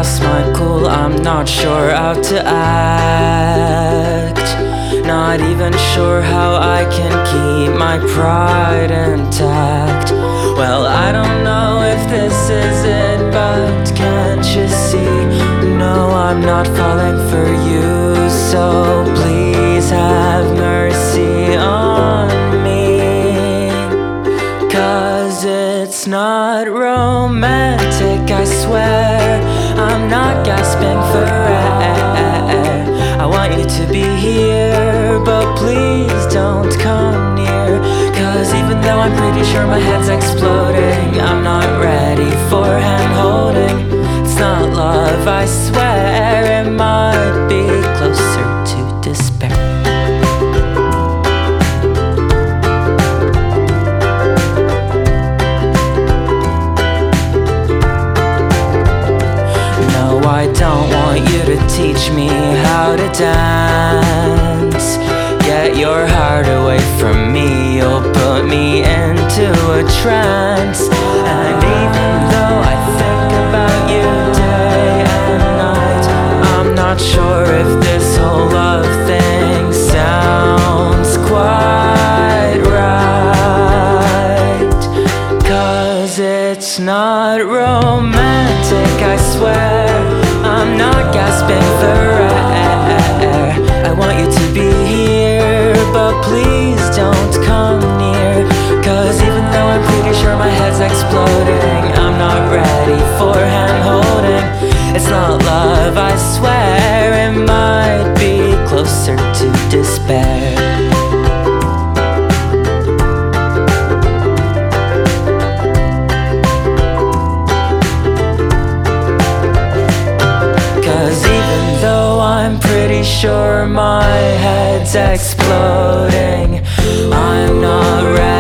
lost my cool, I'm not sure how to act. Not even sure how I can keep my pride intact. Well, I don't know if this is it, but can't you see? No, I'm not falling for you, so please have mercy on me. 'Cause it's not romantic, I swear. I'm not gasping for air. I want you to be here, but please don't come near. 'Cause even though I'm pretty sure my head's exploding, I'm not ready for hand-holding. It's not love, I swear. It might be closer to despair. I don't want you to teach me how to dance. Get your heart away from me, you'll put me into a trance. And even though I think about you day and night, I'm not sure if this whole love thing sounds quite right. 'Cause it's not romantic, I swear. I'm not gasping for air. I want you to be here, but please don't come near. 'Cause even though I'm pretty sure my head's exploding, I'm not ready for hand-holding. It's not love, I swear. It might be closer to despair. I'm pretty sure my head's exploding. I'm not ready